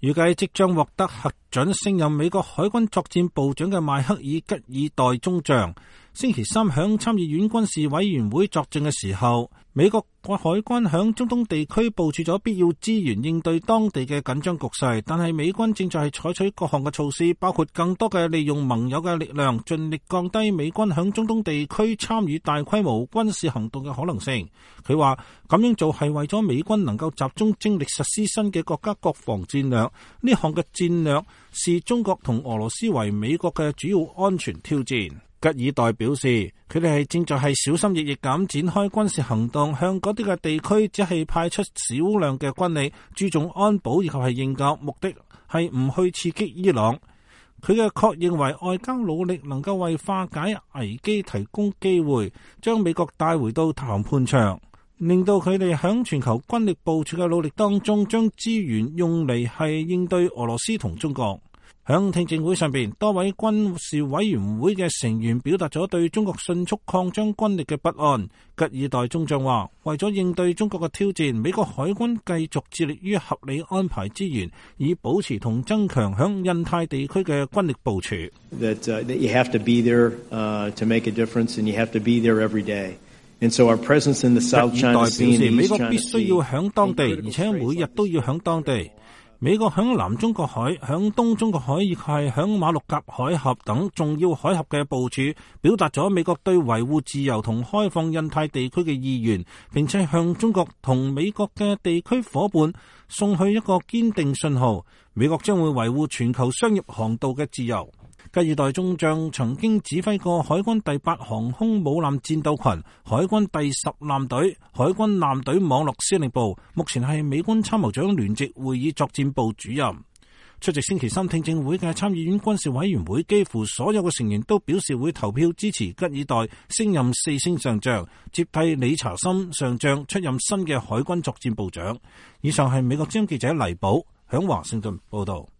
預計即將獲得核准升任美國海軍作戰部長嘅邁克爾·吉爾代中將，星期三響參議院軍事委員會作證嘅時候，美國海軍響中東地區部署咗必要資源應對當地嘅緊張局勢，但係美軍正在採取各項嘅措施，包括更多嘅利用盟友嘅力量，盡力降低美軍響中東地區參與大規模軍事行動嘅可能性。佢話咁樣做係為咗美軍能夠集中精力實施新嘅國家國防戰略，呢項嘅戰略視中國同俄羅斯為美國嘅主要安全挑戰。吉爾代表示，佢哋係正在小心翼翼咁展開軍事行動，向嗰啲嘅地區只係派出少量嘅軍力，注重安保以及係應急，目的係唔去刺激伊朗。佢嘅確認為外交努力能夠為化解危機提供機會，將美國帶回到談判場，令到佢哋響全球軍力部署嘅努力當中，將資源用嚟係應對俄羅斯同中國。響聽證會上邊，多位軍事委員會嘅成員表達咗對中國迅速擴張軍力嘅不安。吉爾代中將話，為咗應對中國嘅挑戰，美國海軍繼續致力於合理安排資源，以保持同增強響印太地區嘅軍力部署。 That you have to be there to make a difference, and you have to be there every day. And so our presence in the South China Sea, 表示美國必須要響當地，而且每日都要響當地。美國響南中國海、響東中國海以及係響馬六甲海峽等重要海峽嘅部署，表達咗美國對維護自由同開放印太地區嘅意願，並且向中國同美國嘅地區夥伴送去一個堅定信號：美國將會維護全球商業航道嘅自由。吉爾代中將曾經指揮過海軍第8航空母艦戰鬥群、海軍第10艦隊、海軍艦隊網絡司令部，目前係美軍參謀長聯席會議作戰部主任。出席星期三聽證會嘅參議院軍事委員會幾乎所有嘅成員都表示會投票支持吉爾代升任4星上將，接替理查森上將出任新嘅海軍作戰部長。以上係美國之音記者黎寶響華盛頓報道。